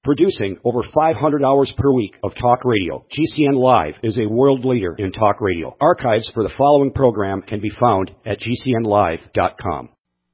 Producing over 500 hours per week of talk radio, GCN Live is a world leader in talk radio. Archives for the following program can be found at GCNlive.com.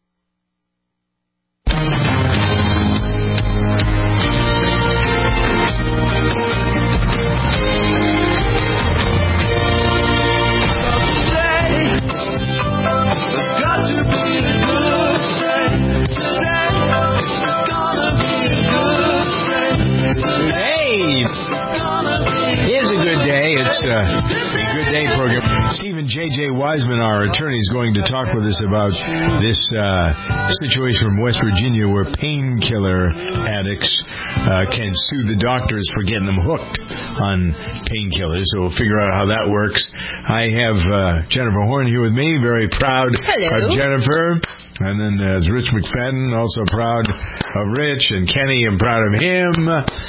It's a Good Day program. Stephen J.J. Wiseman, our attorney, is going to talk with us about this situation from West Virginia where painkiller addicts can sue the doctors for getting them hooked on painkillers. So we'll figure out how that works. I have Jennifer Horn here with me, very proud of Jennifer. And then there's Rich McFadden, also proud of Rich, and Kenny, I'm proud of him.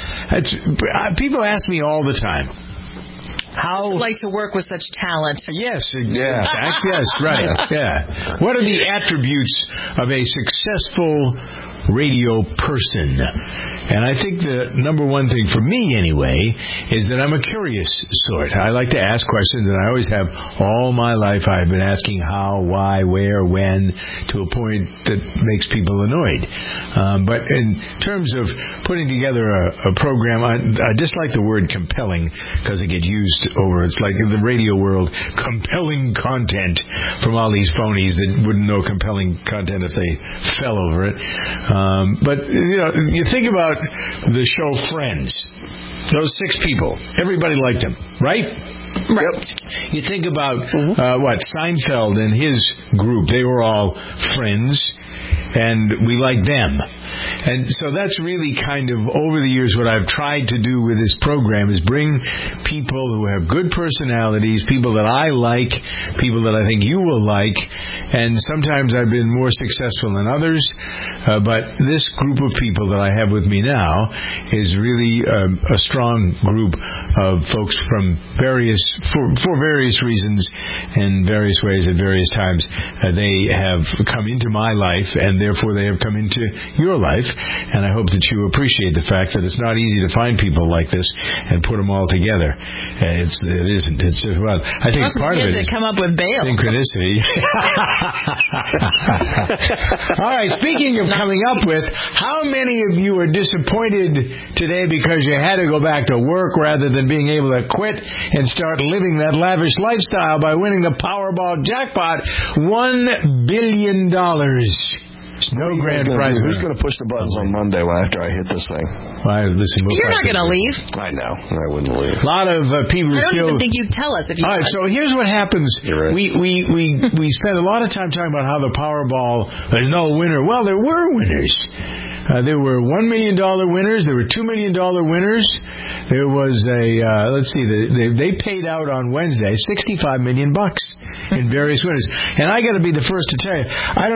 People ask me all the time, how I'd like to work with such talent. Yes, yes, right. Yeah. What are the attributes of a successful radio person? And I think the number one thing for me anyway is that I'm a curious sort. I like to ask questions, and I always have all my life. I've been asking how, why, where, when, to a point that makes people annoyed. But in terms of putting together a program, I dislike the word compelling because it gets used over. It's like in the radio world, compelling content from all these phonies that wouldn't know compelling content if they fell over it. But you think about the show Friends. Those 6 people, everybody liked them, right? Right. Yep. You think about Seinfeld and his group. They were all friends, and we liked them. And so that's really kind of, over the years, what I've tried to do with this program is bring people who have good personalities, people that I like, people that I think you will like, and sometimes I've been more successful than others, but this group of people that I have with me now is really a strong group of folks from for various reasons and various ways at various times. They have come into my life, and therefore they have come into your life, and I hope that you appreciate the fact that it's not easy to find people like this and put them all together. It isn't. It's just, well, I think part of it is come up with bail. Synchronicity. All right, speaking of coming up with, how many of you are disappointed today because you had to go back to work rather than being able to quit and start living that lavish lifestyle by winning the Powerball jackpot, $1 billion? No grand prize. Who's going to push the buttons on Monday after I hit this thing? You're not going to leave. I know. I wouldn't leave. A lot of people I don't even think you'd tell us if you. All right, so here's what happens. You're right. We spend a lot of time talking about how the Powerball, there's no winner. Well, there were winners. There were $1 million winners. There were $2 million winners. There was they paid out on Wednesday $65 million in various winners. And I got to be the first to tell you,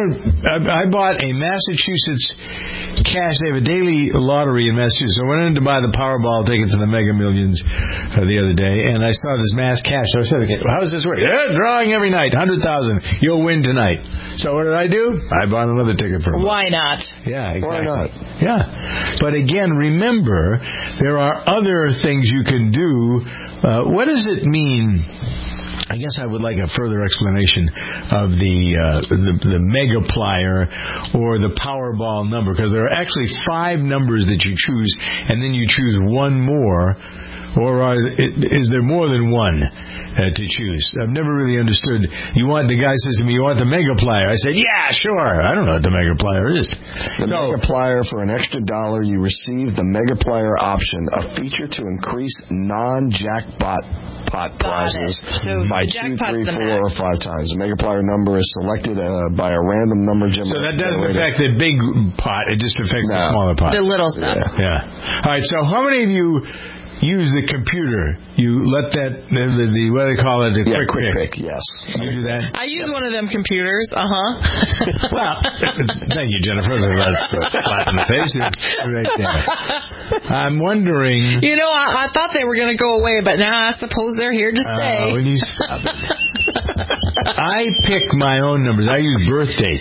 I bought a Massachusetts cash. They have a daily lottery in Massachusetts. I went in to buy the Powerball tickets to the Mega Millions the other day, and I saw this mass cash. So I said, okay, how does this work? Yeah, drawing every night, 100,000. You'll win tonight. So what did I do? I bought another ticket for them. Why not? Yeah, exactly. Why not? Yeah. But again, remember, there are other things you can do. What does it mean? I guess I would like a further explanation of the Megaplier or the Powerball number, because there are actually 5 numbers that you choose, and then you choose one more. Or is there more than one to choose? I've never really understood. The guy says to me, you want the Megaplier? I said, yeah, sure. I don't know what the Megaplier is. The Megaplier, for an extra $1, you receive the Megaplier option, a feature to increase non-jackpot prizes by 2, 3, 4, or 5 times. The Megaplier number is selected by a random number generator. So that doesn't affect the big pot. It just affects the smaller pot. The little stuff. Yeah. All right. So how many of you use the computer? You let that, what do they call it? Quick pick, yes. You do that? I use one of them computers, Well, thank you, Jennifer. That's flat in the face. Right there. I'm wondering. I thought they were going to go away, but now I suppose they're here to stay. Will you stop it? I pick my own numbers. I use birth dates.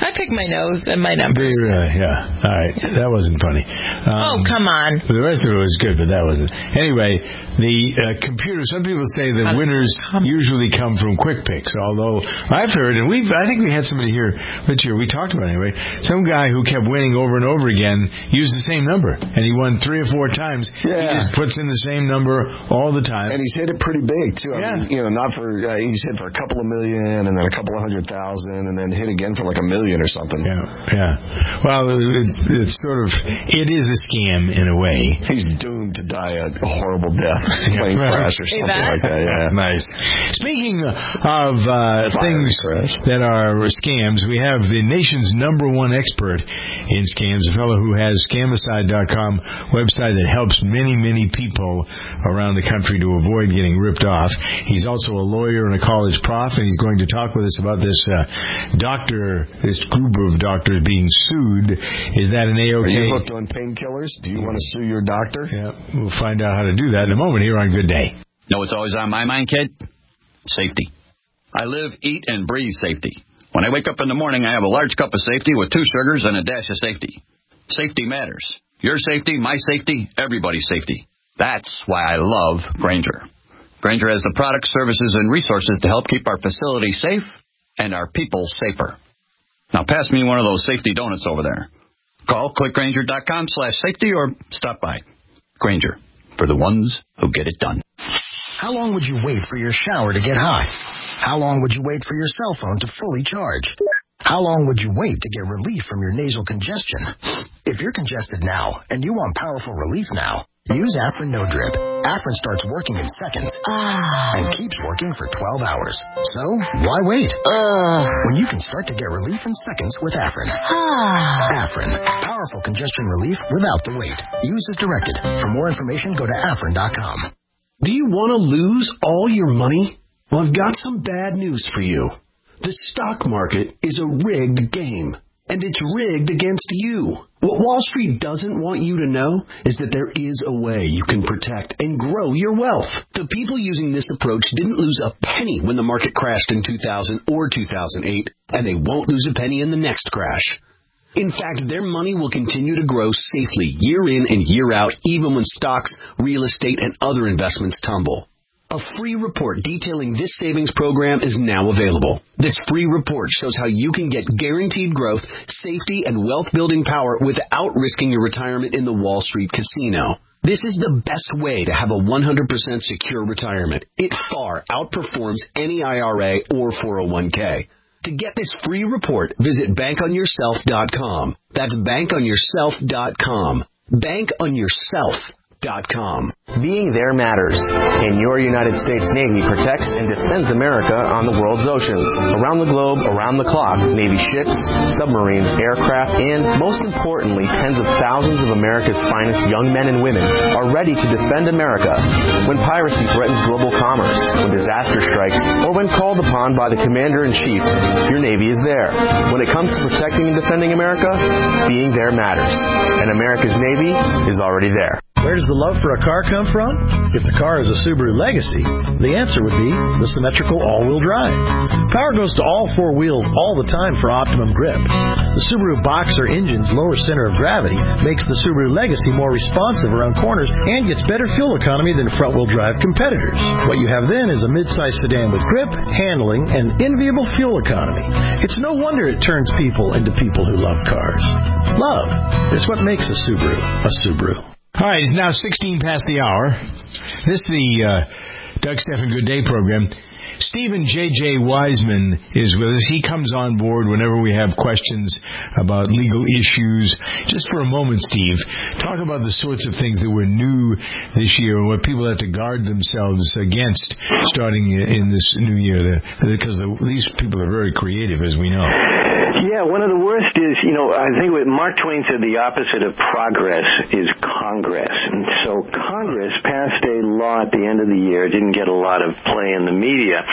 I pick my nose and my numbers. Yeah. All right. That wasn't funny. Come on. The rest of it was good, but that wasn't. Anyway, the computer, some people say that winners usually come from Quick Picks, although I've heard, and I think we had somebody here, Rich, we talked about it anyway, some guy who kept winning over and over again used the same number, and he won 3 or 4 times. Yeah. He just puts in the same number all the time. And he's hit it pretty big, too. I mean, not for, he's hit for a couple of million, and then a couple of 100,000, and then hit again for like $1 million or something. Yeah. Well, it's sort of, it is a scam in a way. He's doomed to die a horrible death, plane crash or something like that. Yeah. Nice. Speaking of things that are scams, we have the nation's #1 expert in scams, a fellow who has Scamicide.com website that helps many, many people around the country to avoid getting ripped off. He's also a lawyer and a college prof, and he's going to talk with us about this this group of doctors being sued. Is that an A-OK? Are you hooked on painkillers? Do you want to sue your doctor? Yeah, we'll find out how to do that in a moment here on Good Day. Know what's always on my mind, kid? Safety. I live, eat, and breathe safety. When I wake up in the morning, I have a large cup of safety with 2 sugars and a dash of safety. Safety matters. Your safety, my safety, everybody's safety. That's why I love Grainger. Grainger has the products, services, and resources to help keep our facilities safe and our people safer. Now pass me one of those safety donuts over there. Call clickgrainger.com/safety or stop by. Grainger, for the ones who get it done. How long would you wait for your shower to get hot? How long would you wait for your cell phone to fully charge? How long would you wait to get relief from your nasal congestion? If you're congested now and you want powerful relief now, use Afrin No Drip. Afrin starts working in seconds and keeps working for 12 hours. So, why wait? When you can start to get relief in seconds with Afrin. Afrin, powerful congestion relief without the wait. Use as directed. For more information, go to Afrin.com. Do you want to lose all your money? Well, I've got some bad news for you. The stock market is a rigged game, and it's rigged against you. What Wall Street doesn't want you to know is that there is a way you can protect and grow your wealth. The people using this approach didn't lose a penny when the market crashed in 2000 or 2008, and they won't lose a penny in the next crash. In fact, their money will continue to grow safely year in and year out, even when stocks, real estate, and other investments tumble. A free report detailing this savings program is now available. This free report shows how you can get guaranteed growth, safety, and wealth-building power without risking your retirement in the Wall Street casino. This is the best way to have a 100% secure retirement. It far outperforms any IRA or 401k. To get this free report, visit bankonyourself.com. That's bankonyourself.com. Bankonyourself.com. Being there matters, and your United States Navy protects and defends America on the world's oceans. Around the globe, around the clock, Navy ships, submarines, aircraft, and, most importantly, tens of thousands of America's finest young men and women are ready to defend America when piracy threatens global commerce, when disaster strikes, or when called upon by the Commander-in-Chief. Your Navy is there. When it comes to protecting and defending America, being there matters, and America's Navy is already there. Where does the love for a car come from? If the car is a Subaru Legacy, the answer would be the symmetrical all-wheel drive. Power goes to all 4 wheels all the time for optimum grip. The Subaru Boxer engine's lower center of gravity makes the Subaru Legacy more responsive around corners and gets better fuel economy than front-wheel drive competitors. What you have then is a mid-size sedan with grip, handling, and enviable fuel economy. It's no wonder it turns people into people who love cars. Love is what makes a Subaru a Subaru. All right, it's now 16 past the hour. This is the Doug Stephan Good Day program. Stephen J.J. Wiseman is with us. He comes on board whenever we have questions about legal issues. Just for a moment, Steve, talk about the sorts of things that were new this year and what people have to guard themselves against starting in this new year, because these people are very creative, as we know. Yeah, one of the worst is, I think what Mark Twain said, the opposite of progress is Congress. And so Congress passed a law at the end of the year, didn't get a lot of play in the media,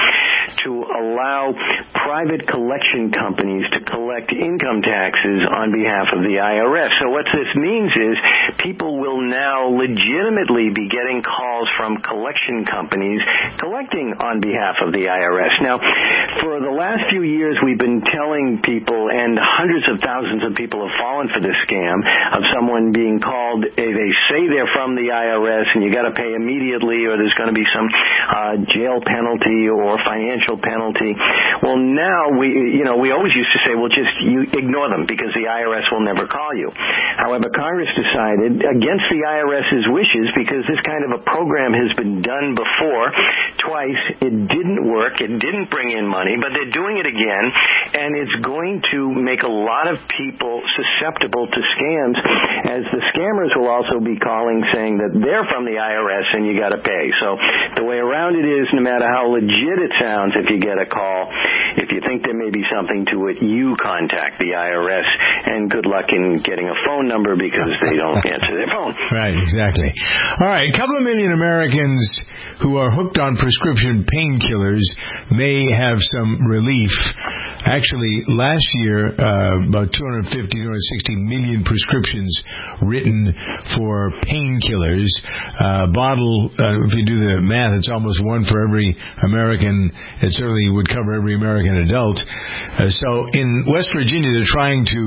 to allow private collection companies to collect income taxes on behalf of the IRS. So what this means is people will now legitimately be getting calls from collection companies collecting on behalf of the IRS. Now, for the last few years, we've been telling people, and hundreds of thousands of people have fallen for this scam of someone being called. They say they're from the IRS, and you got to pay immediately, or there's going to be some jail penalty or financial penalty. Well, now we always used to say, well, just you ignore them because the IRS will never call you. However, Congress decided against the IRS's wishes, because this kind of a program has been done before twice. It didn't work. It didn't bring in money, but they're doing it again, and it's going to make a lot of people susceptible to scams, as the scammers will also be calling saying that they're from the IRS and you got to pay. So the way around it is, no matter how legit it sounds, if you get a call, if you think there may be something to it, you contact the IRS, and good luck in getting a phone number because they don't answer their phone. Right, exactly. All right, a couple of million Americans who are hooked on prescription painkillers may have some relief. Actually, last year, about 260 million prescriptions written for painkillers. Bottle, if you do the math, it's almost one for every American. It certainly would cover every American adult. So in West Virginia, they're trying to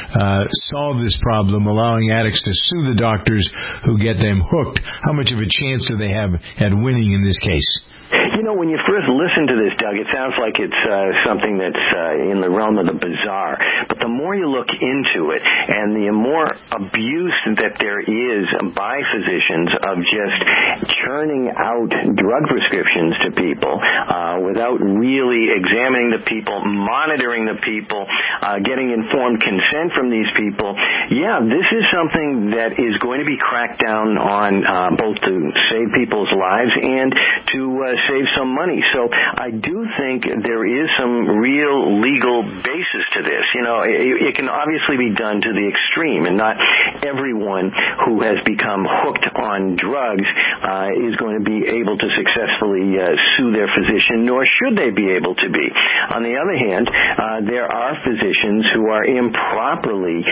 solve this problem, allowing addicts to sue the doctors who get them hooked. How much of a chance do they have at winning in this case? You know, when you first listen to this, Doug, it sounds like it's something that's in the realm of the bizarre. But the more you look into it, and the more abuse that there is by physicians of just churning out drug prescriptions to people without really examining the people, monitoring the people, getting informed consent from these people, yeah, this is something that is going to be cracked down on both to save people's lives and to save some money. So I do think there is some real legal basis to this. You know, it can obviously be done to the extreme, and not everyone who has become hooked on drugs is going to be able to successfully sue their physician, nor should they be able to be. On the other hand, there are physicians who are improperly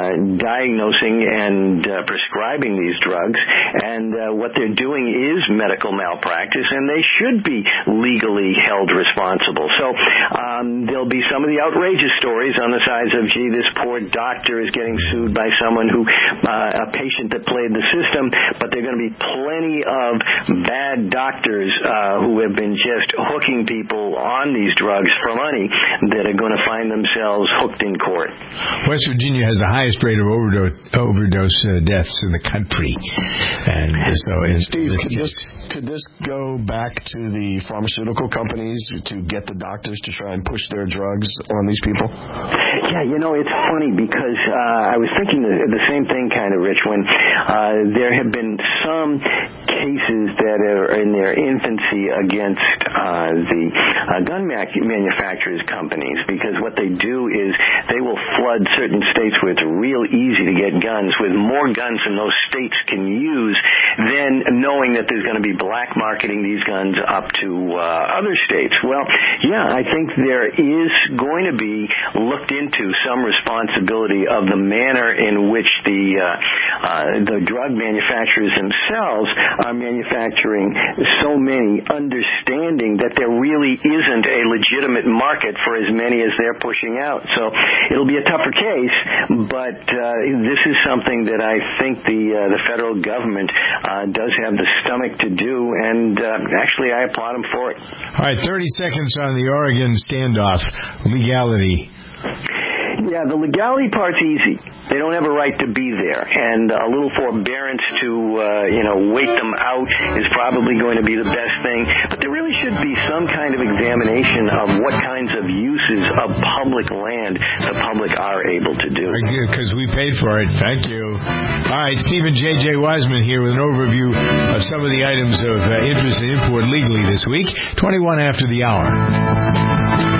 diagnosing and prescribing these drugs, and what they're doing is medical malpractice, and they should be legally held responsible. So there'll be some of the outrageous stories on the sides of, gee, this poor doctor is getting sued by someone who, a patient that played the system, but there are going to be plenty of bad doctors who have been just hooking people on these drugs for money that are going to find themselves hooked in court. West Virginia has the highest rate of overdose deaths in the country. And so, Steve, could this go back to the pharmaceutical companies to get the doctors to try and push their drugs on these people? Yeah, you know, it's funny because I was thinking the same thing, kind of, Rich, when there have been some cases that are in their infancy against the gun manufacturers companies, because what they do is they will flood certain states where it's real easy to get guns with more guns than those states can use, than knowing that there's going to be black marketing these guns up to other states. Well, yeah, I think there is going to be looked into some responsibility of the manner in which the drug manufacturers themselves are manufacturing so many, understanding that there really isn't a legitimate market for as many as they're pushing out. So it'll be a tougher case, but this is something that I think the federal government does have the stomach to do, and actually I applaud them for it. All right, 30 seconds on the Oregon standoff. Legality. Yeah, the legality part's easy. They don't have a right to be there, and a little forbearance to, wait them out is probably going to be the best thing. But there really should be some kind of examination of what kinds of uses of public land the public are able to do. Because we paid for it. Thank you. All right, Stephen J.J. Wiseman here with an overview of some of the items of interest and import legally this week. 21 after the hour.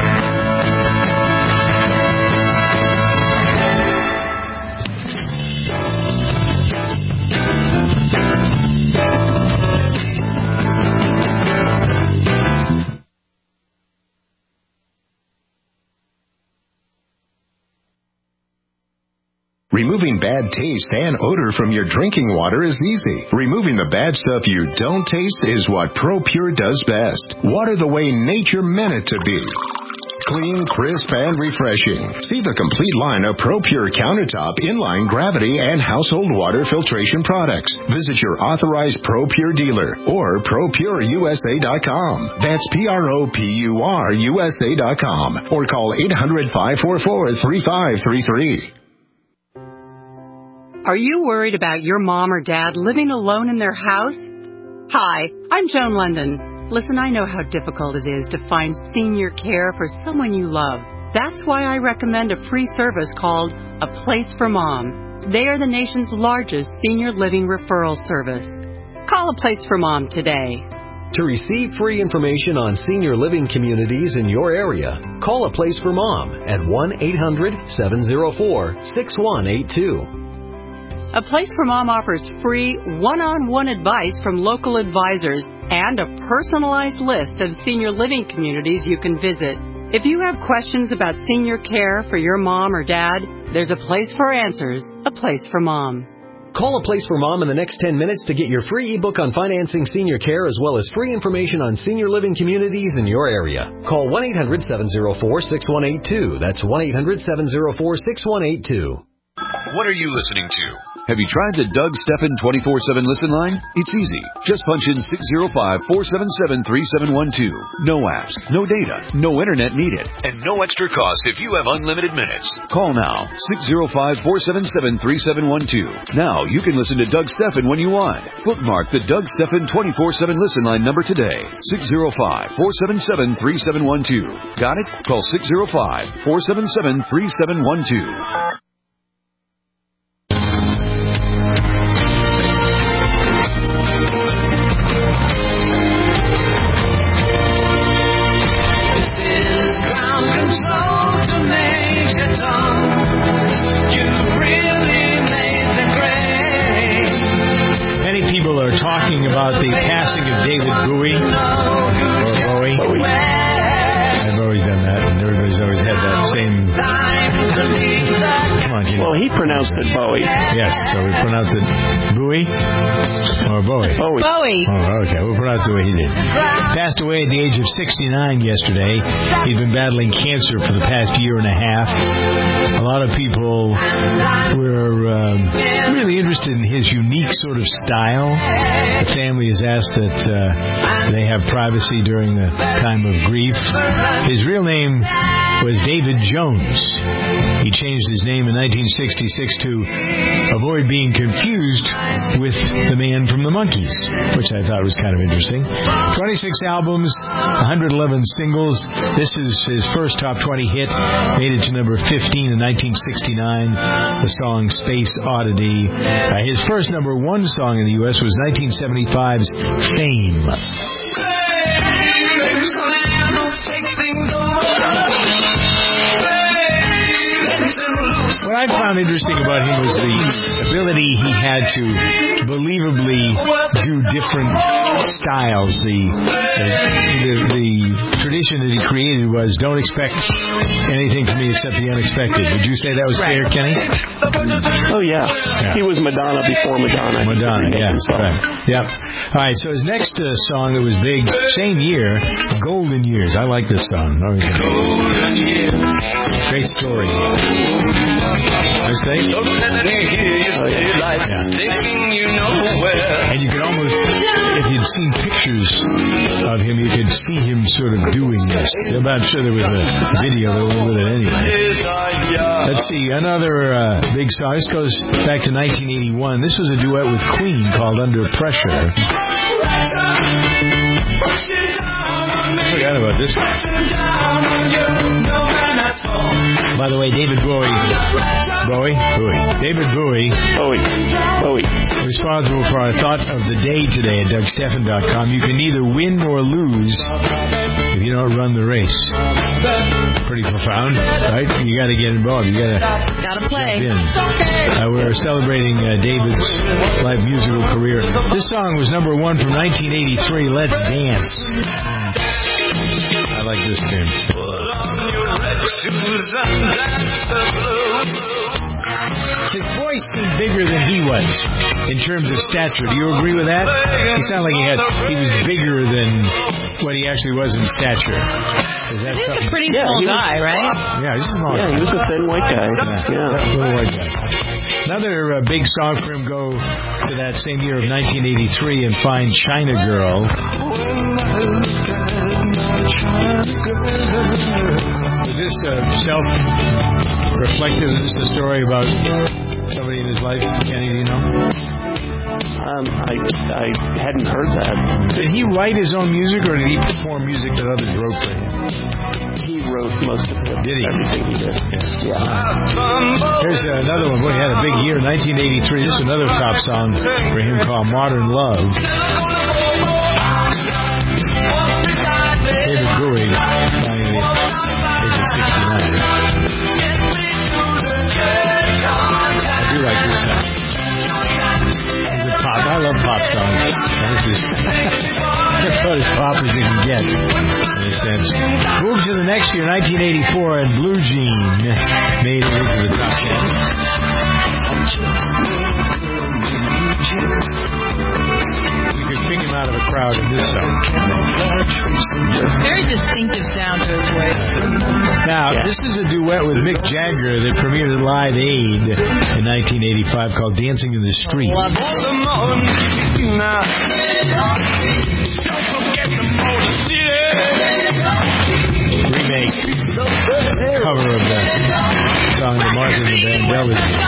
Removing bad taste and odor from your drinking water is easy. Removing the bad stuff you don't taste is what ProPure does best. Water the way nature meant it to be. Clean, crisp, and refreshing. See the complete line of ProPure countertop, inline, gravity, and household water filtration products. Visit your authorized ProPure dealer or ProPureUSA.com. That's ProPureUSA.com. Or call 800-544-3533. Are you worried about your mom or dad living alone in their house? Hi, I'm Joan London. Listen, I know how difficult it is to find senior care for someone you love. That's why I recommend a free service called A Place for Mom. They are the nation's largest senior living referral service. Call A Place for Mom today. To receive free information on senior living communities in your area, call A Place for Mom at 1-800-704-6182. A Place for Mom offers free one-on-one advice from local advisors and a personalized list of senior living communities you can visit. If you have questions about senior care for your mom or dad, there's a place for answers, A Place for Mom. Call A Place for Mom in the next 10 minutes to get your free ebook on financing senior care as well as free information on senior living communities in your area. Call 1-800-704-6182. That's 1-800-704-6182. What are you listening to? Have you tried the Doug Stephan 24/7 listen line? It's easy. Just punch in 605-477-3712. No apps, no data, no internet needed, and no extra cost if you have unlimited minutes. Call now, 605-477-3712. Now you can listen to Doug Stephan when you want. Bookmark the Doug Stephan 24/7 listen line number today. 605-477-3712. Got it? Call 605-477-3712. Talking about the passing of David Bowie, or Bowie. I've always done that, and everybody's always had that same. Come on, Jimmy. Well, he pronounced it Bowie. Yes, so we pronounced it Bowie or Bowie. Bowie. Oh, okay. We'll pronounce it the way he did. Passed away at the age of 69 yesterday. He'd been battling cancer for the past year and a half. A lot of people were really interested in his unique sort of style. The family has asked that they have privacy during the time of grief. His real name was David Jones. He changed his name in 1966 to avoid being confused with the man from the Monkees, which I thought was kind of interesting. 26 albums, 111 singles. This is his first top 20 hit. Made it to number 15 in 1969. The song Space Oddity. His first number one song in the U.S. was 1975's Fame. What I found interesting about him was the ability he had to believably do different styles. The tradition that he created was don't expect anything from me except the unexpected. Would you say that was fair, Kenny? Oh, yeah. He was Madonna before Madonna. Madonna, yeah. Right. Yep. All right, so his next song that was big, same year, Golden Years. I like this song. Golden Years. Great story. Nice thing? And you could almost, if you'd seen pictures of him, you could see him sort of doing this. I'm not sure there was a video that went with it anyway. Let's see, another big song. This goes back to 1981. This was a duet with Queen called Under Pressure. I forgot about this one. By the way, David Bowie, responsible for our thought of the day today at DougStephan.com. You can neither win nor lose if you don't run the race. Pretty profound, right? You got to get involved. You got to play. Jump in. We're celebrating David's live musical career. This song was number one from 1983. Let's Dance. I like this tune. His voice seemed bigger than he was in terms of stature. Do you agree with that? He sounded like he was bigger than what he actually was in stature. He's a pretty small guy, right? Yeah, he's a small guy. Yeah, he was a thin white guy. Little white guy. Another big song for him, go to that same year of 1983 and find China Girl. Is this self-reflective? Is this a story about somebody in his life? Kenny, do you know? I hadn't heard that. Did he write his own music, or did he perform music that others wrote for him? He wrote most of it. Did he? Everything he did. Yeah. Here's another one. Boy, he had a big year, 1983. This is another top song for him called Modern Love. David Bowie, dying at the age of 69. I do like this song. Pop. I love pop songs. This is about as pop as you can get. Moved to the next year, 1984, and Blue Jean made it into the top 10. You could pick him out of a crowd in this song. Very distinctive sound to his voice. Now, this is a duet with Mick Jagger that premiered at Live Aid in 1985 called Dancing in the Street. Remake cover of the song that Martin and the Vandellas did.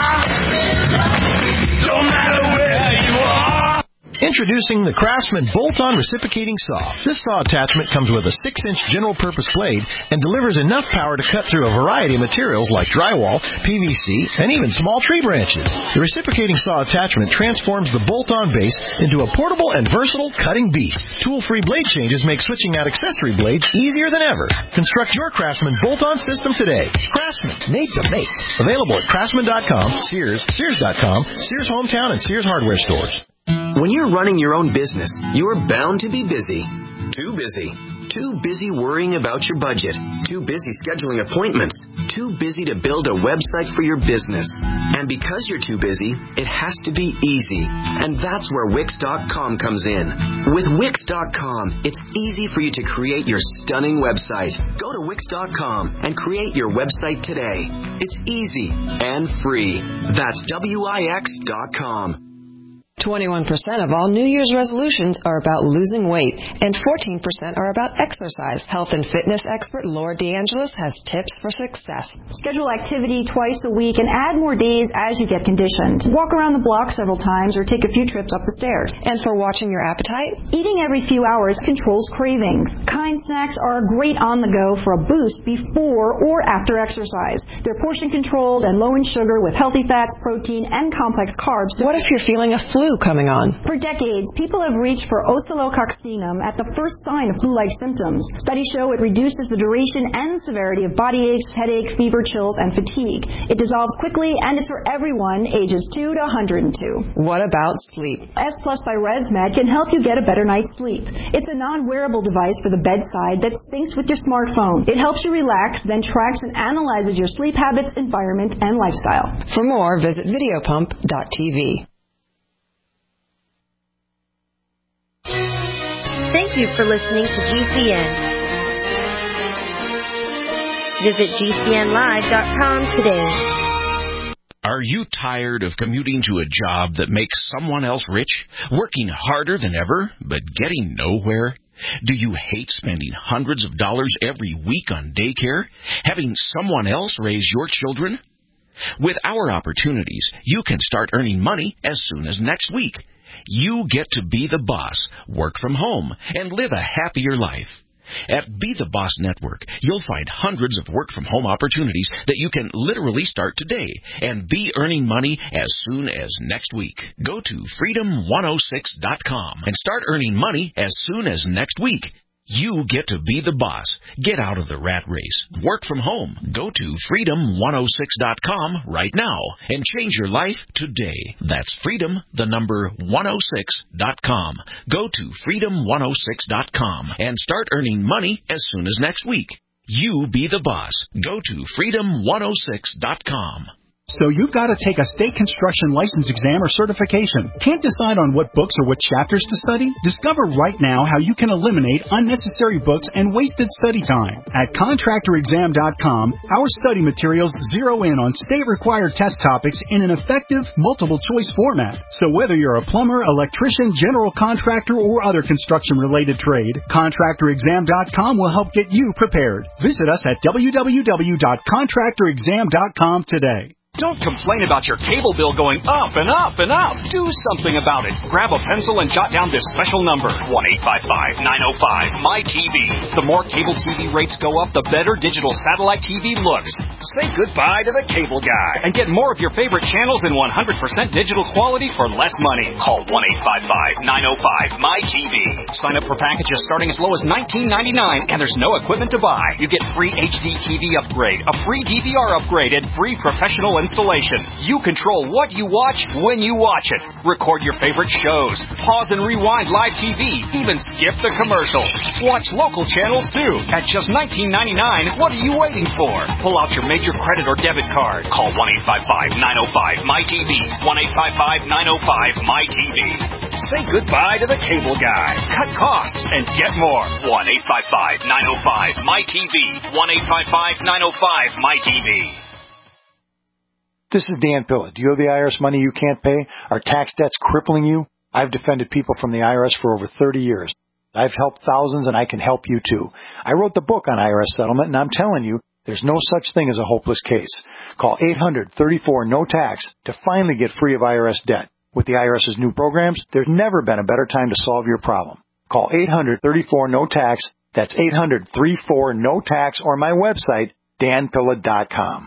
Don't matter where you are. Introducing the Craftsman Bolt-On Reciprocating Saw. This saw attachment comes with a 6-inch general-purpose blade and delivers enough power to cut through a variety of materials like drywall, PVC, and even small tree branches. The reciprocating saw attachment transforms the bolt-on base into a portable and versatile cutting beast. Tool-free blade changes make switching out accessory blades easier than ever. Construct your Craftsman Bolt-On system today. Craftsman, made to make. Available at Craftsman.com, Sears, Sears.com, Sears Hometown, and Sears Hardware stores. When you're running your own business, you're bound to be busy. Too busy. Too busy worrying about your budget. Too busy scheduling appointments. Too busy to build a website for your business. And because you're too busy, it has to be easy. And that's where Wix.com comes in. With Wix.com, it's easy for you to create your stunning website. Go to Wix.com and create your website today. It's easy and free. That's Wix.com. 21% of all New Year's resolutions are about losing weight, and 14% are about exercise. Health and fitness expert Laura DeAngelis has tips for success. Schedule activity twice a week and add more days as you get conditioned. Walk around the block several times or take a few trips up the stairs. And for watching your appetite? Eating every few hours controls cravings. Kind snacks are great on the go for a boost before or after exercise. They're portion controlled and low in sugar with healthy fats, protein, and complex carbs. What if you're feeling a flu coming on? For decades, people have reached for oscillococcinum at the first sign of flu-like symptoms. Studies show it reduces the duration and severity of body aches, headache, fever, chills, and fatigue. It dissolves quickly, and it's for everyone ages 2 to 102. What about sleep? S Plus by ResMed can help you get a better night's sleep. It's a non-wearable device for the bedside that syncs with your smartphone. It helps you relax, then tracks and analyzes your sleep habits, environment, and lifestyle. For more, visit videopump.tv. Thank you for listening to GCN. Visit GCNlive.com today. Are you tired of commuting to a job that makes someone else rich, working harder than ever, but getting nowhere? Do you hate spending hundreds of dollars every week on daycare, having someone else raise your children? With our opportunities, you can start earning money as soon as next week. You get to be the boss, work from home, and live a happier life. At Be the Boss Network, you'll find hundreds of work-from-home opportunities that you can literally start today and be earning money as soon as next week. Go to freedom106.com and start earning money as soon as next week. You get to be the boss. Get out of the rat race. Work from home. Go to freedom106.com right now and change your life today. That's freedom106.com. Go to freedom106.com and start earning money as soon as next week. You be the boss. Go to freedom106.com. So you've got to take a state construction license exam or certification. Can't decide on what books or what chapters to study? Discover right now how you can eliminate unnecessary books and wasted study time. At contractorexam.com, our study materials zero in on state-required test topics in an effective, multiple-choice format. So whether you're a plumber, electrician, general contractor, or other construction-related trade, contractorexam.com will help get you prepared. Visit us at www.contractorexam.com today. Don't complain about your cable bill going up and up and up. Do something about it. Grab a pencil and jot down this special number, 1-855-905-MY-TV. The more cable TV rates go up, the better digital satellite TV looks. Say goodbye to the cable guy and get more of your favorite channels in 100% digital quality for less money. Call 1-855-905-MY-TV. Sign up for packages starting as low as $19.99, and there's no equipment to buy. You get free HD TV upgrade, a free DVR upgrade, and free professional installation. You control what you watch when you watch it. Record your favorite shows. Pause and rewind live TV. Even skip the commercials. Watch local channels too. At just $19.99, what are you waiting for? Pull out your major credit or debit card. Call 1-855-905-MY-TV. 1-855-905-MY-TV. Say goodbye to the cable guy. Cut costs and get more. 1-855-905-MY-TV. 1-855-905-MY-TV. This is Dan Pilla. Do you owe the IRS money you can't pay? Are tax debts crippling you? I've defended people from the IRS for over 30 years. I've helped thousands, and I can help you too. I wrote the book on IRS settlement, and I'm telling you, there's no such thing as a hopeless case. Call 800-34-NO-TAX to finally get free of IRS debt. With the IRS's new programs, there's never been a better time to solve your problem. Call 800-34-NO-TAX. That's 800-34-NO-TAX, or my website, danpilla.com.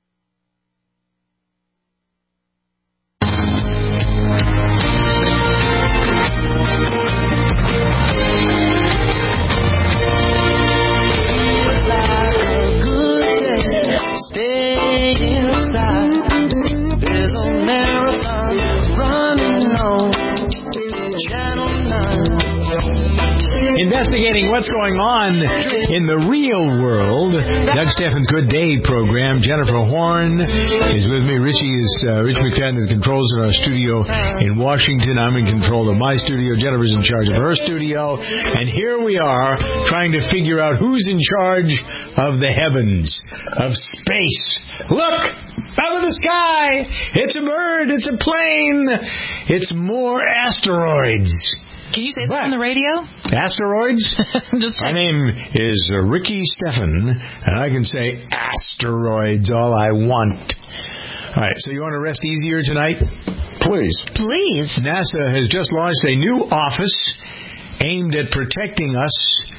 Investigating what's going on in the real world. Doug Steffen's Good Day program. Jennifer Horn is with me. Rich McFadden is controls in our studio in Washington. I'm in control of my studio. Jennifer's in charge of her studio. And here we are trying to figure out who's in charge of the heavens, of space. Look! Up in the sky! It's a bird! It's a plane! It's more asteroids. Can you say that on the radio? Asteroids? My name is Ricky Steffen, and I can say asteroids all I want. All right, so you want to rest easier tonight? Please. Please. NASA has just launched a new office aimed at protecting us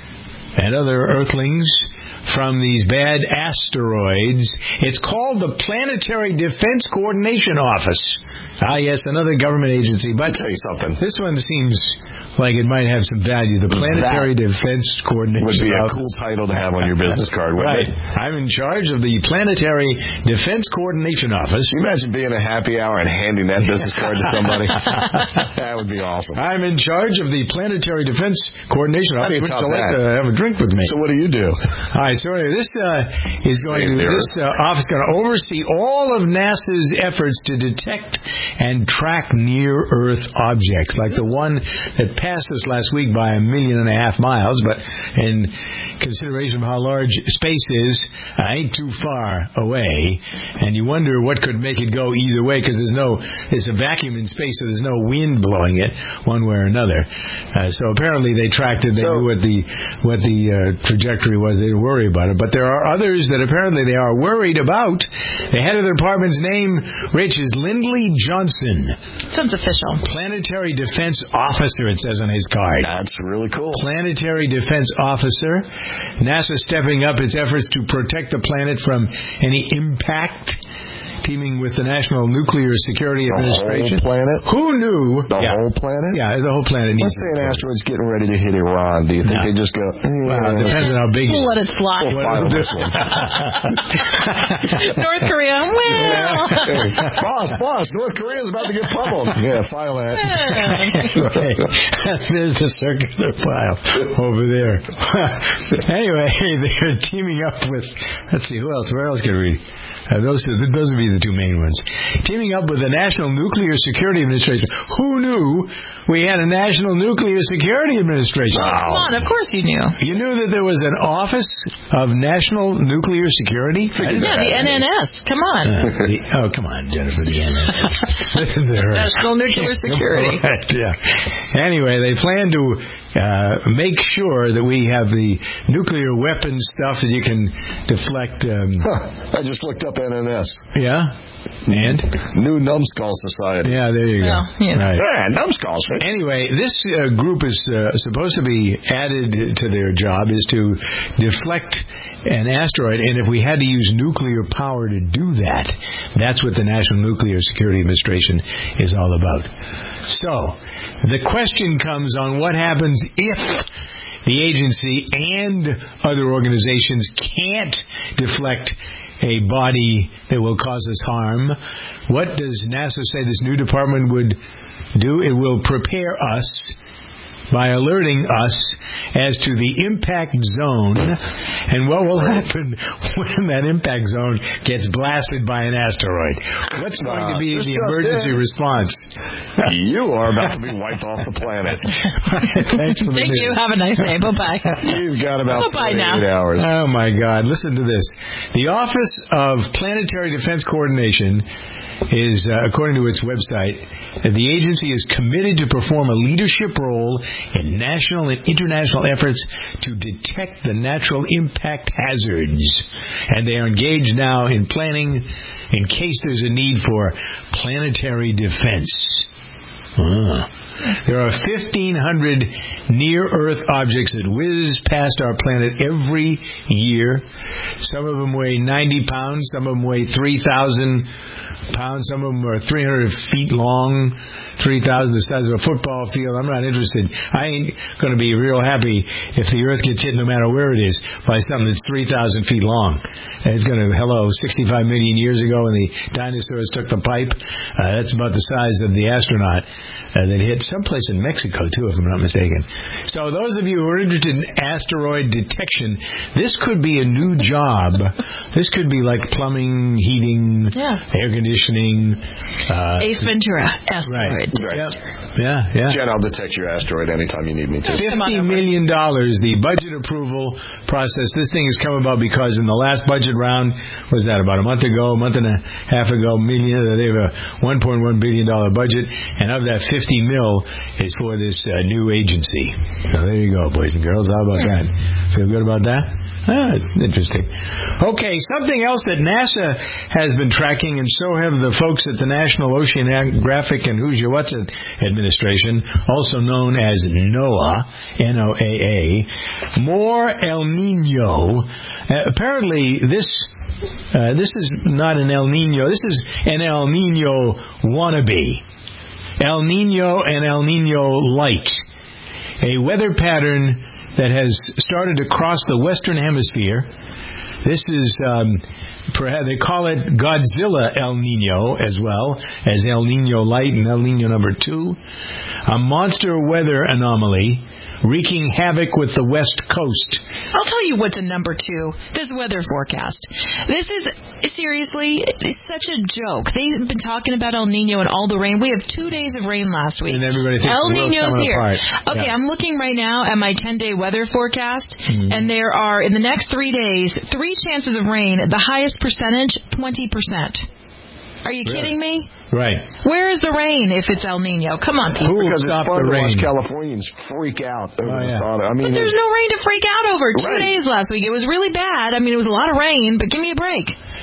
and other Earthlings from these bad asteroids. It's called the Planetary Defense Coordination Office. Ah, yes, another government agency. But I'll tell you something. This one seems like it might have some value. The Planetary Defense Coordination Office would be Office. a cool title to have on your business card, wouldn't it? I'm in charge of the Planetary Defense Coordination Office. Can you imagine being a happy hour and handing that business card to somebody? That would be awesome. I'm in charge of the Planetary Defense Coordination Office. Would you like to have a drink with me? So what do you do? All right, so anyway, this office is going to oversee all of NASA's efforts to detect and track near-Earth objects, like the one that passed us last week by 1.5 million miles, but in consideration of how large space is, ain't too far away, and you wonder what could make it go either way, because there's a vacuum in space, so there's no wind blowing it one way or another. So apparently they tracked it, they knew what the trajectory was, they didn't worry about it. But there are others that apparently they are worried about. The head of the department's name, Rich, is Lindley Johnson. Sounds official. Planetary Defense Officer, it says on his card. That's really cool. Planetary Defense Officer. NASA stepping up its efforts to protect the planet from any impact teaming with the National Nuclear Security Administration. The whole planet? Who knew? The whole planet? Yeah, the whole planet needs. Let's say an asteroid's getting ready to hit Iran. Do you think they just go? Well, it depends on how big. We'll let it slide. We'll file this one. North Korea. Well. Boss, North Korea's about to get pummeled. Yeah, file that. Okay. There's the circular file over there. Anyway, they're teaming up with. Let's see, who else? Where else can we read? Those would be the two main ones. Teaming up with the National Nuclear Security Administration. Who knew we had a National Nuclear Security Administration? Come on, of course you knew. You knew that there was an Office of National Nuclear Security? Yeah, the NNS. Come on. Come on, Jennifer, the NNS. Listen to her. National Nuclear Security. Right, yeah. Anyway, they plan to make sure that we have the nuclear weapon stuff that you can deflect. I just looked up NNS. Yeah? And? New Numbskull Society. Yeah, there you go. Yeah, right. Numbskulls. Right? Anyway, this group is supposed to be added to their job is to deflect an asteroid, and if we had to use nuclear power to do that, that's what the National Nuclear Security Administration is all about. So, the question comes on what happens if the agency and other organizations can't deflect a body that will cause us harm. What does NASA say this new department would do? It will prepare us by alerting us as to the impact zone and what will happen when that impact zone gets blasted by an asteroid. What's going to be the emergency response? You are about to be wiped off the planet. Thanks for the Thank news. you. Have a nice day. Bye-bye. You've got about 48 Oh, hours. my God. Listen to this. The Office of Planetary Defense Coordination is, according to its website, the agency is committed to perform a leadership role in national and international efforts to detect the natural impact hazards. And they are engaged now in planning in case there's a need for planetary defense. There are 1,500 near-Earth objects that whiz past our planet every year. Some of them weigh 90 pounds. Some of them weigh 3,000 pounds. Some of them are 300 feet long, 3,000 the size of a football field. I'm not interested. I ain't going to be real happy if the Earth gets hit no matter where it is by something that's 3,000 feet long. And it's going to, 65 million years ago when the dinosaurs took the pipe. That's about the size of the astronaut that hit someplace in Mexico, too, if I'm not mistaken. So those of you who are interested in asteroid detection, this could be a new job. This could be like plumbing, heating, air conditioning. Ace Ventura, asteroid detector. Yeah. Jen, I'll detect your asteroid anytime you need me to. $50 million, the budget approval process. This thing has come about because in the last budget round, was that about a month and a half ago, they have a $1.1 billion budget, and of that, 50 mil is for this new agency. So there you go, boys and girls. How about that? Feel good about that? Interesting. Okay, something else that NASA has been tracking, and so have the folks at the National Oceanographic and Administration, also known as NOAA, N-O-A-A, more El Nino. Apparently, this is not an El Nino. This is an El Nino wannabe. El Nino and El Nino Light, a weather pattern that has started to cross the Western Hemisphere. This is, they call it Godzilla El Nino as well as El Nino Light and El Nino number 2, a monster weather anomaly wreaking havoc with the West Coast. I'll tell you what's a number 2. This weather forecast. This is, seriously, it's such a joke. They've been talking about El Nino and all the rain. We have 2 days of rain last week. And everybody thinks El the world's Nino's coming here. apart. Okay, I'm looking right now at my 10-day weather forecast, and there are, in the next 3 days, 3 chances of rain. The highest percentage, 20%. Are you kidding me? Right. Where is the rain if it's El Nino? Come on, people. Who will stop the rain? rain? Californians freak out over the thought. I mean, but there's no rain to freak out over. 2 days last week. It was really bad. I mean, it was a lot of rain, but give me a break.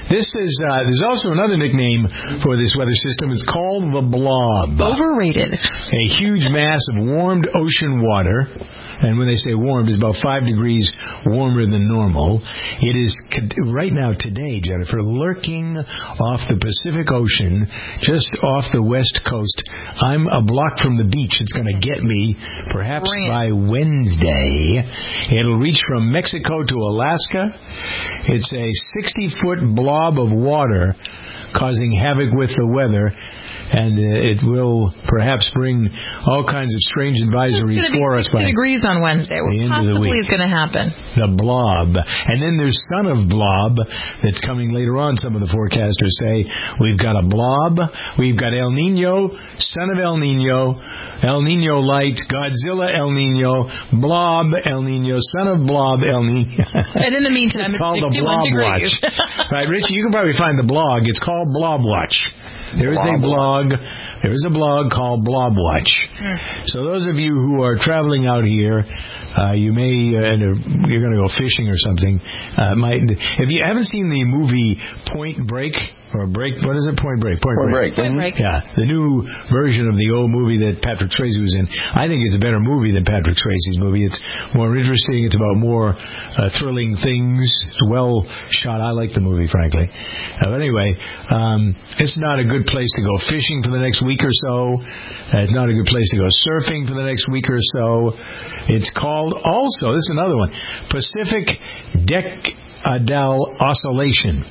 This is there's also another nickname for this weather system. It's called the blob. Overrated. A huge mass of warmed ocean water, and when they say warmed, it's about 5 degrees warmer than normal. It is right now today, Jennifer, lurking off the Pacific Ocean, just off the west coast. I'm a block from the beach. It's going to get me perhaps by Wednesday. It'll reach from Mexico to Alaska. It's a 60-foot blob of water causing havoc with the weather, and it will perhaps bring all kinds of strange advisories for us by 60 degrees on Wednesday. the end of the week. Possibly is going to happen. The blob. And then there's son of blob that's coming later on. Some of the forecasters say we've got a blob, we've got El Nino, son of El Nino, El Nino light, Godzilla El Nino, blob El Nino, son of blob El Nino. And in the meantime, it's called the 61 Blob degrees. Watch. Right, Richie, you can probably find the blog. It's called Blob Watch. There is a blog. There is a blog called Blob Watch. So those of you who are traveling out here, you may you're going to go fishing or something. If you haven't seen the movie Point Break or Break, what is it? Point Break. Point Break. Yeah, the new version of the old movie that Patrick Swayze was in. I think it's a better movie than Patrick Swayze's movie. It's more interesting. It's about more thrilling things. It's well shot. I like the movie, frankly. But anyway, it's not a good place to go fishing for the next week or so. It's not a good place to go surfing for the next week or so. It's called also, this is another one, Pacific Decadal Oscillation.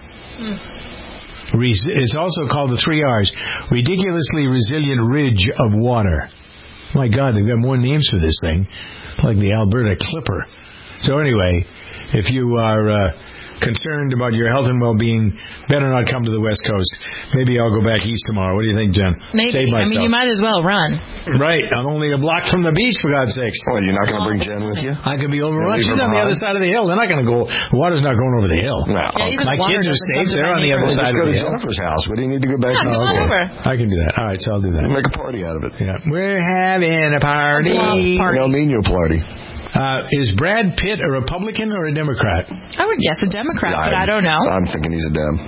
It's also called the 3 R's, Ridiculously Resilient Ridge of Water. My God, they've got more names for this thing, like the Alberta Clipper. So anyway, if you are concerned about your health and well-being, better not come to the West Coast. Maybe I'll go back east tomorrow. What do you think, Jen? Maybe. Save myself. I mean, you might as well run. Right. I'm only a block from the beach, for God's sakes. Well, you're not going to bring Jen with you? I can be overrun. She's on the other side of the hill. They're not going to go. The water's not going over the hill. No. Yeah, my kids are safe. They're on the other side of the hill. Jennifer's house. What do you need to go back to? Over. I can do that. All right, so I'll do that. Make a party out of it. Yeah. We're having a party. El Nino party. Is Brad Pitt a Republican or a Democrat? I would guess a Democrat, but I don't know. I'm thinking he's a Dem.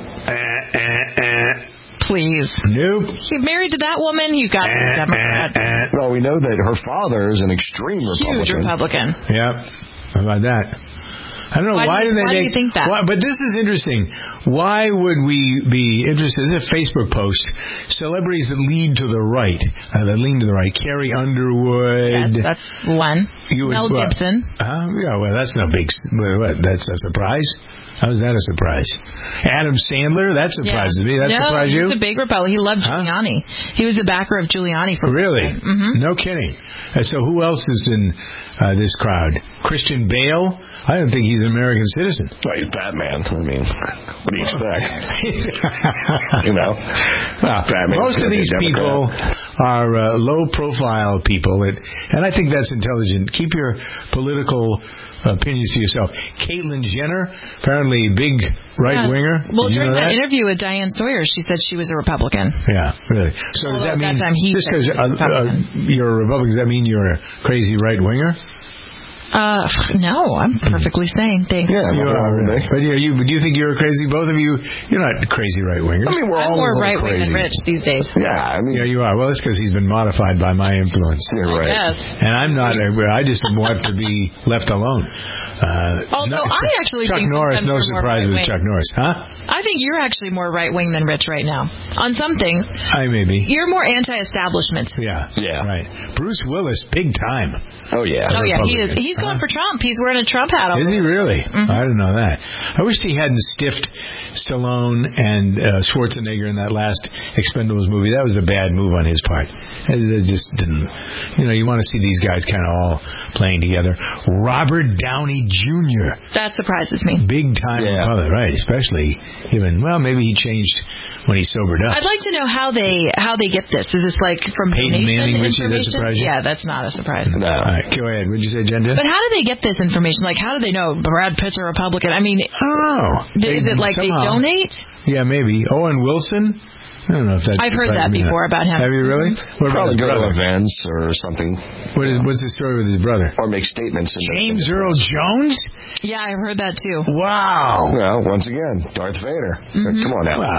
Please. Nope. He's married to that woman, you got a Democrat. Well, we know that her father is an extreme Republican. Huge Republican. Yep. How about that? I don't know. Why do you think that? But this is interesting. Why would we be interested? This is a Facebook post. Celebrities that lean to the right. Carrie Underwood. Yes, that's one. Mel Gibson. Yeah, well, that's no big... What, that's a surprise? How is that a surprise? Adam Sandler? That surprises me. That surprised you? He was a big Republican. He loved Giuliani. He was the backer of Giuliani for Really? Mm-hmm. No kidding. So who else is in this crowd? Christian Bale? I don't think he's an American citizen. Well, he's Batman. I mean, what do you expect? Well, most of these people are low-profile people, and I think that's intelligent. Keep your political opinions to yourself. Caitlyn Jenner, apparently big right-winger. Well, during that interview with Diane Sawyer, she said she was a Republican. Yeah, really. So does that mean just because you're a Republican, does that mean you're a crazy right-winger? No, I'm perfectly sane. Thanks. Yeah, you are. Really. But do you think you're crazy? Both of you, you're not crazy right-wingers. I mean, we're all more right-wing than Rich these days. Yeah, I mean, yeah, you are. Well, it's because he's been modified by my influence. You're right. And I'm not. I just want to be left alone. Although I actually Chuck think Norris, no surprise with Chuck Norris, huh? I think you're actually more right-wing than Rich right now. On some things. I may be. You're more anti-establishment. Yeah. Right. Bruce Willis, big time. Oh, yeah. Oh, yeah, he is. He's going for Trump. He's wearing a Trump hat. Is he really? Mm-hmm. I didn't know that. I wish he hadn't stiffed Stallone and Schwarzenegger in that last Expendables movie. That was a bad move on his part. It just didn't. You want to see these guys kind of all playing together. Robert Downey Jr. That surprises me. Big time brother, right? Especially maybe he changed when he sobered up. I'd like to know how they get this. Is this like from Peyton Manning, Richie, information? that surprise you? Yeah, that's not a surprise. No. All right, go ahead. What did you say, Jen? But how do they get this information? Like, how do they know Brad Pitt's a Republican? I mean, I don't know. Is it like somehow, they donate? Yeah, maybe. Owen Wilson I don't know if that's... I've heard that before about him. Have you really? What about Probably his go brother? to events or something. What's the story with his brother? Or make statements. James Earl Jones? Yeah, I've heard that too. Wow. Well, once again, Darth Vader. Come on now.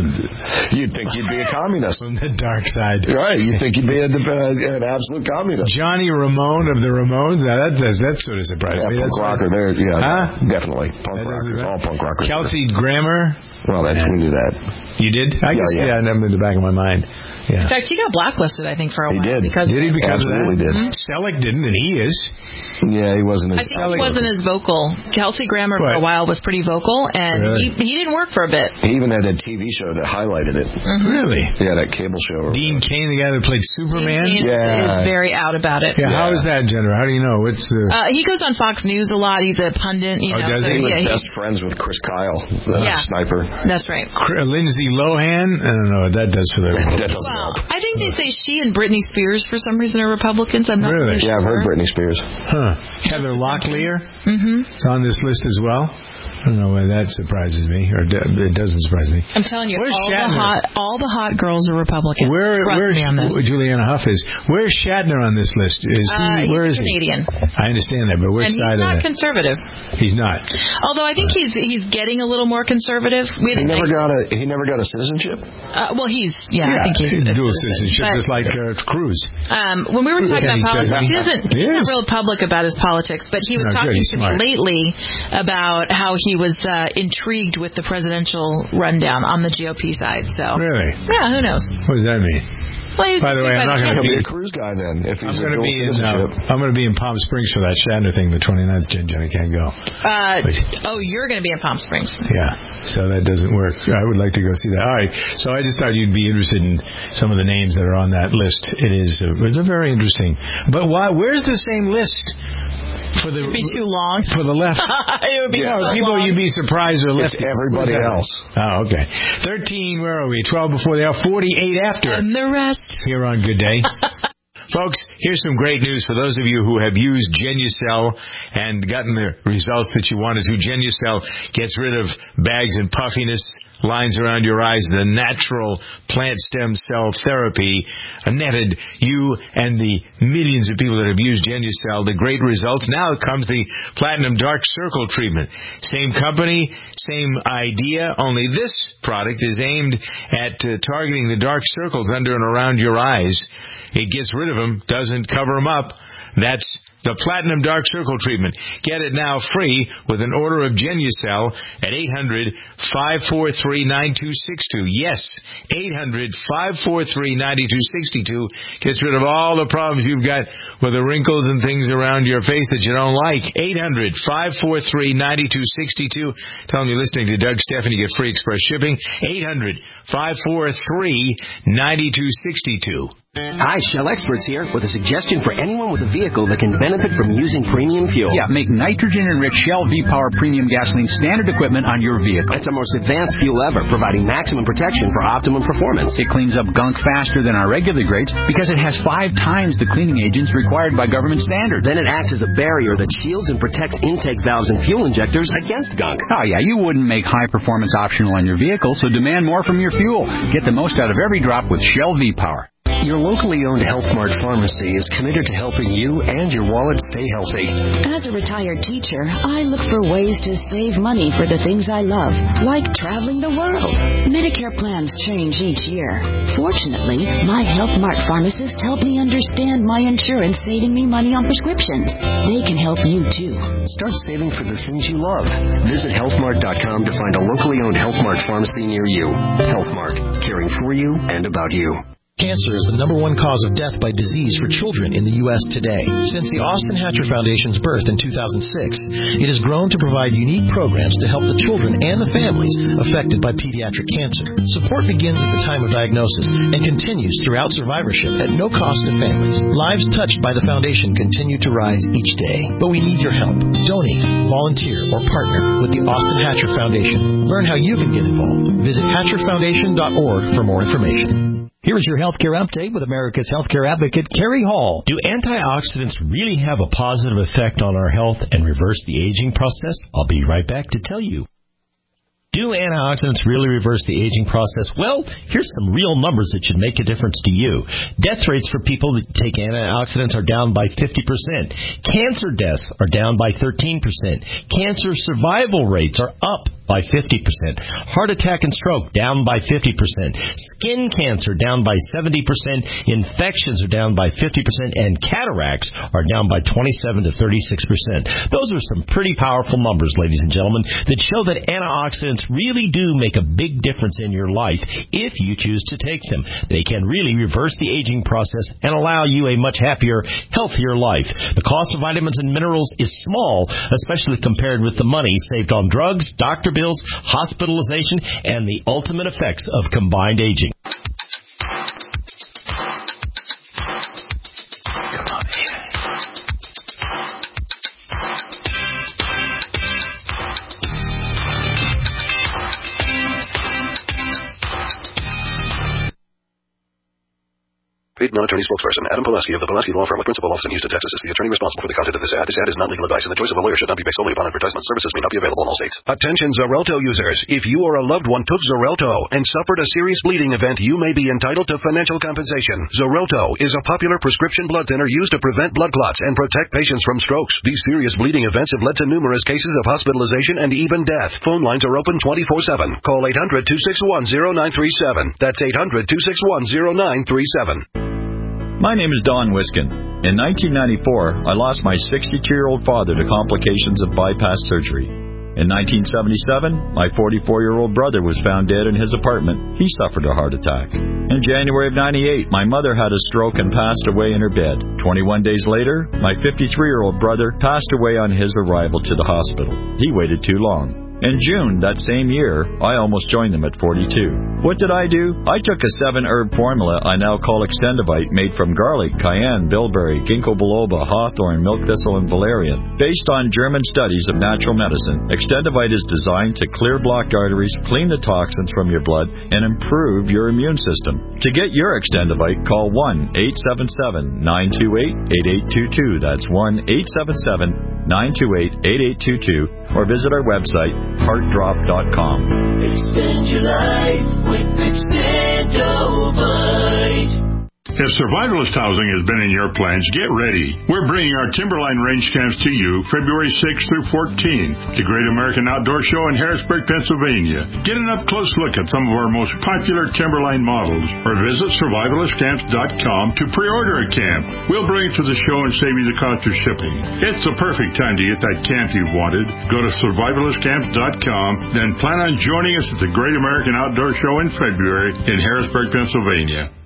You'd think you'd be a communist. From the dark side. Right, you'd think you'd be an absolute communist. Johnny Ramone of the Ramones? Now that sort of surprised me. Punk rocker there. Yeah, definitely. Punk rockers, all punk rockers. Kelsey Grammer? Well, we knew that. You did? I guess, yeah, I never in the back of my mind. Yeah. In fact, he got blacklisted, I think, for a while. He did. Because did he? Because Absolutely of that? did. Selleck didn't, and he is. Yeah, he wasn't as... I think he wasn't as vocal. Kelsey Grammer for a while was pretty vocal, and he didn't work for a bit. He even had a TV show that highlighted it. Really? Yeah, that cable show. Dean Cain, the guy that played Superman? Dean Cain is very out about it. Yeah, how is that, Jennifer? How do you know? He goes on Fox News a lot. He's a pundit. You know, does he? He was best friends with Chris Kyle, the sniper. That's right. Lindsay Lohan? I don't know what that does for the... That doesn't help. I think they say she and Britney Spears, for some reason, are Republicans. I'm not really sure. Yeah, I've heard Britney Spears. Huh. Heather Locklear? It's on this list as well. I don't know why that surprises me, or it doesn't surprise me. I'm telling you, all the hot girls are Republicans. Where's me on this. Juliana Huff is? Where's Shatner on this list? Is he? Where is Canadian. he? I understand that, but which side of it? And he's not conservative. He's not. Although I think he's getting a little more conservative. He never got a citizenship. Well, I think he's dual citizenship, just like Cruz. When we were talking about politics, he's not real public about his politics, but he was talking to me lately about how he was intrigued with the presidential rundown on the GOP side. So really, yeah, who knows? What does that mean? Well, by the way, I'm not going to be a cruise guy then. If he's I'm going to be in Palm Springs for that Shatner thing, the 29th. Jenny can't go. You're going to be in Palm Springs. Yeah, so that doesn't work. I would like to go see that. All right, so I just thought you'd be interested in some of the names that are on that list. It's a very interesting. But why? Where's the same list? It'd be too long. For the left. It would be people long. You'd be surprised are left. It's everybody else. Oh, okay. 13, where are we? 12 before they are, 48 after. And the rest. Here on Good Day. Folks, here's some great news for those of you who have used Genucel and gotten the results that you wanted to. Genucel gets rid of bags and puffiness, lines around your eyes. The natural plant stem cell therapy netted you and the millions of people that have used Genucel the great results. Now comes the Platinum Dark Circle treatment. Same company, same idea, only this product is aimed at targeting the dark circles under and around your eyes. It gets rid of them, doesn't cover them up. That's the Platinum Dark Circle treatment. Get it now free with an order of Genucel at 800-543-9262. Yes, 800-543-9262 gets rid of all the problems you've got with the wrinkles and things around your face that you don't like. 800-543-9262. Tell them you're listening to Doug Stephan. You get free express shipping. 800-543-9262. Hi, Shell Experts here with a suggestion for anyone with a vehicle that can benefit from using premium fuel. Yeah, make nitrogen-enriched Shell V-Power Premium Gasoline standard equipment on your vehicle. It's the most advanced fuel ever, providing maximum protection for optimum performance. It cleans up gunk faster than our regular grades because it has 5 times the cleaning agents required by government standards. Then it acts as a barrier that shields and protects intake valves and fuel injectors against gunk. Oh, yeah, you wouldn't make high performance optional on your vehicle, so demand more from your fuel. Get the most out of every drop with Shell V-Power. Your locally owned HealthMart pharmacy is committed to helping you and your wallet stay healthy. As a retired teacher, I look for ways to save money for the things I love, like traveling the world. Medicare plans change each year. Fortunately, my HealthMart pharmacist helped me understand my insurance saving me money on prescriptions. They can help you, too. Start saving for the things you love. Visit healthmart.com to find a locally owned HealthMart pharmacy near you. HealthMart, caring for you and about you. Cancer is the #1 cause of death by disease for children in the U.S. today. Since the Austin Hatcher Foundation's birth in 2006, it has grown to provide unique programs to help the children and the families affected by pediatric cancer. Support begins at the time of diagnosis and continues throughout survivorship at no cost to families. Lives touched by the foundation continue to rise each day, but we need your help. Donate, volunteer, or partner with the Austin Hatcher Foundation. Learn how you can get involved. Visit hatcherfoundation.org for more information. Here's your healthcare update with America's healthcare advocate, Carrie Hall. Do antioxidants really have a positive effect on our health and reverse the aging process? I'll be right back to tell you. Do antioxidants really reverse the aging process? Well, here's some real numbers that should make a difference to you. Death rates for people that take antioxidants are down by 50%. Cancer deaths are down by 13%. Cancer survival rates are up by 50%. Heart attack and stroke down by 50%. Skin cancer down by 70%. Infections are down by 50%. And cataracts are down by 27 to 36%. Those are some pretty powerful numbers, ladies and gentlemen, that show that antioxidants really do make a big difference in your life if you choose to take them. They can really reverse the aging process and allow you a much happier, healthier life. The cost of vitamins and minerals is small, especially compared with the money saved on drugs, doctor bills, hospitalization, and the ultimate effects of combined aging. Paid non-attorney spokesperson Adam Pulaski of the Pulaski Law Firm with principal office in Houston, Texas is the attorney responsible for the content of this ad. This ad is not legal advice, and the choice of a lawyer should not be based solely upon advertisement. Services may not be available in all states. Attention Xarelto users. If you or a loved one took Xarelto and suffered a serious bleeding event, you may be entitled to financial compensation. Xarelto is a popular prescription blood thinner used to prevent blood clots and protect patients from strokes. These serious bleeding events have led to numerous cases of hospitalization and even death. Phone lines are open 24/7. Call 800-261-0937. That's 800-261-0937. My name is Don Wiskin. In 1994, I lost my 62-year-old father to complications of bypass surgery. In 1977, my 44-year-old brother was found dead in his apartment. He suffered a heart attack. In January of 98, my mother had a stroke and passed away in her bed. 21 days later, my 53-year-old brother passed away on his arrival to the hospital. He waited too long. In June that same year, I almost joined them at 42. What did I do? I took a 7-herb formula I now call Extendivite, made from garlic, cayenne, bilberry, ginkgo biloba, hawthorn, milk thistle, and valerian. Based on German studies of natural medicine, Extendivite is designed to clear blocked arteries, clean the toxins from your blood, and improve your immune system. To get your Extendivite, call 1-877-928-8822. That's 1-877-928-8822. Or visit our website, heartdrop.com. Extend your life with Extendovite. If Survivalist Housing has been in your plans, get ready. We're bringing our Timberline Range Camps to you February 6th through 14th, the Great American Outdoor Show in Harrisburg, Pennsylvania. Get an up-close look at some of our most popular Timberline models, or visit survivalistcamps.com to pre-order a camp. We'll bring it to the show and save you the cost of shipping. It's the perfect time to get that camp you've wanted. Go to survivalistcamps.com, then plan on joining us at the Great American Outdoor Show in February in Harrisburg, Pennsylvania.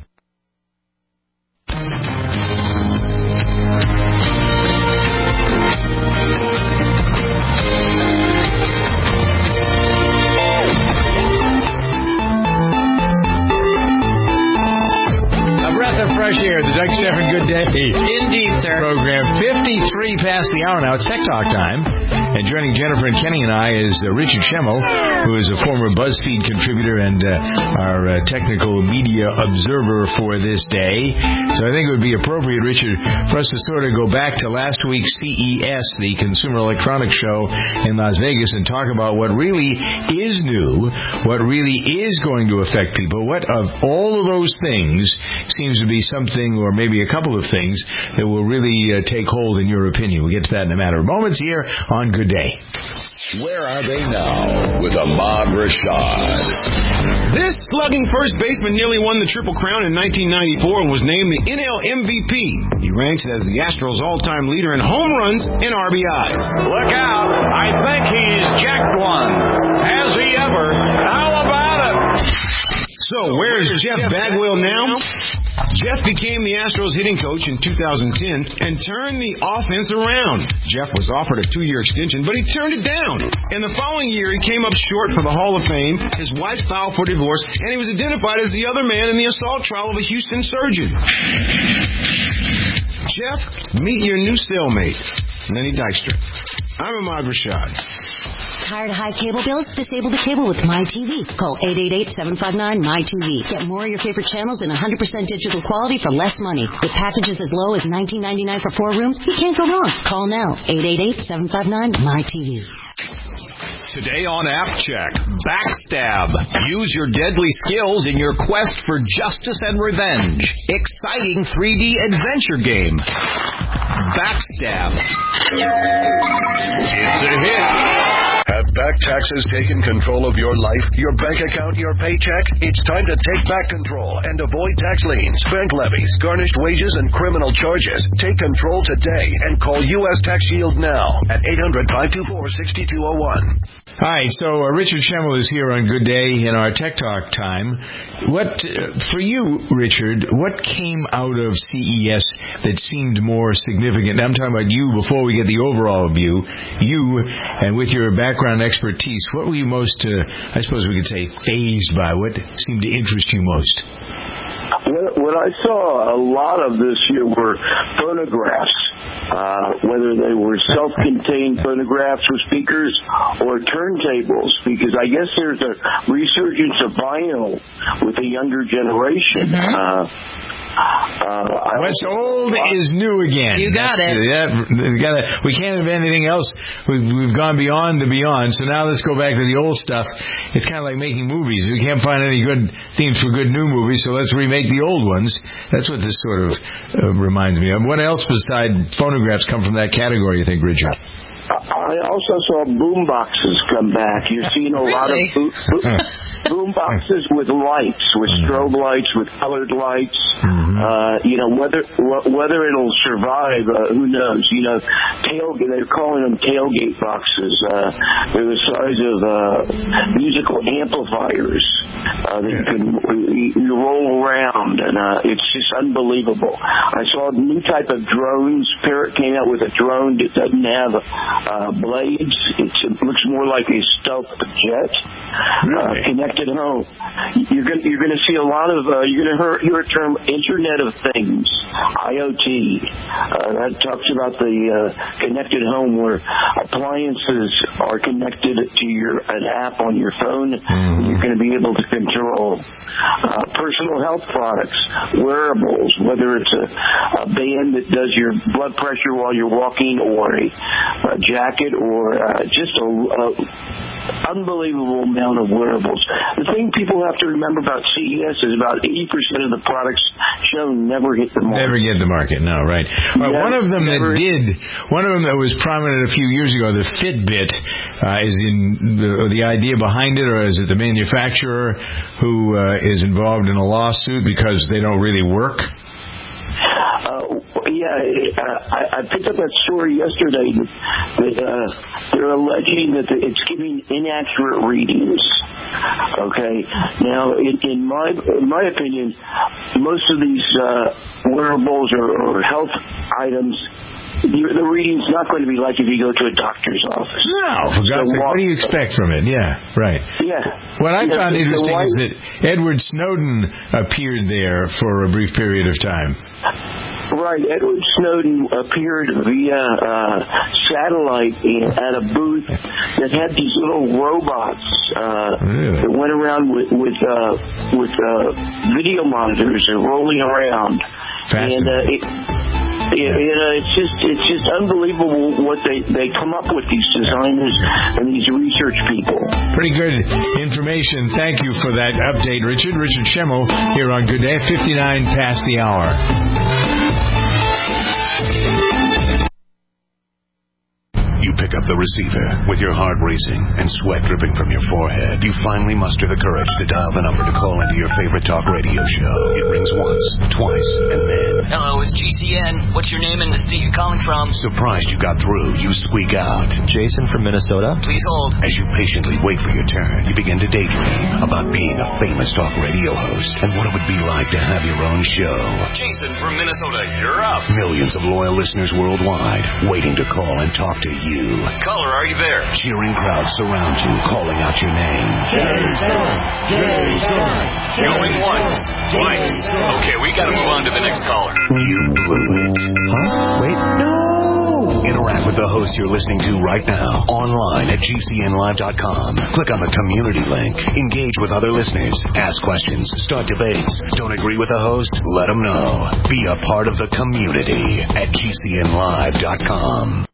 Fresh air, the Doug Stephan Good Day Indeed, sir. program. 53 past the hour now. It's Tech Talk time. And joining Jennifer and Kenny and I is Richard Schemmel, who is a former BuzzFeed contributor and our technical media observer for this day. So I think it would be appropriate, Richard, for us to sort of go back to last week's CES, the Consumer Electronics Show in Las Vegas, and talk about what really is new, what really is going to affect people, what of all of those things seems to be something, or maybe a couple of things, that will really take hold in your opinion. We'll get to that in a matter of moments here on Good Day. Where are they now with Ahmad Rashad? This slugging first baseman nearly won the Triple Crown in 1994 and was named the NL MVP. He ranks as the Astros' all-time leader in home runs and RBIs. Look out. I think he's jacked one. Has he ever? How about it? So, where's Jeff Bagwell now? Jeff became the Astros hitting coach in 2010 and turned the offense around. Jeff was offered a 2-year extension, but he turned it down. In the following year, he came up short for the Hall of Fame. His wife filed for divorce, and he was identified as the other man in the assault trial of a Houston surgeon. Jeff, meet your new cellmate, Lenny Dykstra. I'm Ahmad Rashad. Tired of high cable bills? Disable the cable with MyTV. Call 888-759-MyTV. Get more of your favorite channels in 100% digital quality for less money. With packages as low as $19.99 for 4 rooms, you can't go wrong. Call now. 888-759-MyTV. Today on App Check, Backstab. Use your deadly skills in your quest for justice and revenge. Exciting 3D adventure game. Backstab. It's a hit. Have back taxes taken control of your life, your bank account, your paycheck? It's time to take back control and avoid tax liens, bank levies, garnished wages, and criminal charges. Take control today and call U.S. Tax Shield now at 800-524-6201. Hi, so Richard Schemmel is here on Good Day in our Tech Talk time. What, for you, Richard, what came out of CES that seemed more significant? I'm talking about you before we get the overall view. You, and with your background expertise, what were you most, I suppose we could say, fazed by? What seemed to interest you most? What I saw a lot of this year were phonographs, whether they were self-contained phonographs with speakers or turntables, because I guess there's a resurgence of vinyl with the younger generation. What's old is new again. You got it. We can't have anything else. We've gone beyond the beyond, so now let's go back to the old stuff. It's kind of like making movies. We can't find any good themes for good new movies, so let's remake the old ones. That's what this sort of reminds me of. What else besides phonographs come from that category, you think, Richard? I also saw boom boxes come back. You're seeing a lot of boom boxes with lights, with strobe lights, with colored lights. Whether it'll survive, who knows? They're calling them tailgate boxes. They're the size of musical amplifiers that you roll around, and it's just unbelievable. I saw a new type of drones. Parrot came out with a drone that doesn't have blades. It looks more like a stealth jet. Connected home. You're going to see a lot of. You're going to hear a term Internet of Things, IoT. That talks about the connected home, where appliances are connected to an app on your phone. You're going to be able to control personal health products, wearables, whether it's a band that does your blood pressure while you're walking, or a jacket, or just a unbelievable amount of wearables. The thing people have to remember about CES is about 80% of the products shown never hit the market. Never get the market, no, right. One of them that was prominent a few years ago, the Fitbit, is in the idea behind it, or is it the manufacturer who is involved in a lawsuit because they don't really work? I picked up that story yesterday that they're alleging that it's giving inaccurate readings. Okay, now in my opinion, most of these wearables or health items, the reading's not going to be like if you go to a doctor's office. No, for God's sake, what do you expect from it? Yeah, right. Yeah. What I found interesting is that Edward Snowden appeared there for a brief period of time. Right. Edward Snowden appeared via satellite at a booth that had these little robots that went around with video monitors and rolling around. Fascinating. And it's just unbelievable what they come up with, these designers and these research people. Pretty good information. Thank you for that update, Richard. Richard Schemmel here on Good Day, 59 past the hour. You pick up the receiver with your heart racing and sweat dripping from your forehead. You finally muster the courage to dial the number to call into your favorite talk radio show. It rings once, twice, and then... Hello, it's GCN. What's your name and the state you're calling from? Surprised you got through, you squeak out. Jason from Minnesota. Please hold. As you patiently wait for your turn, you begin to daydream about being a famous talk radio host and what it would be like to have your own show. Jason from Minnesota, you're up. Millions of loyal listeners worldwide waiting to call and talk to you. Caller, are you there? Cheering crowds surround you, calling out your name. Jason! Jason! Going once, twice. Okay, we gotta move on to the next caller. You blew it. Huh? Wait, no! Interact with the host you're listening to right now, online at GCNlive.com. Click on the community link. Engage with other listeners. Ask questions. Start debates. Don't agree with the host? Let them know. Be a part of the community at GCNlive.com.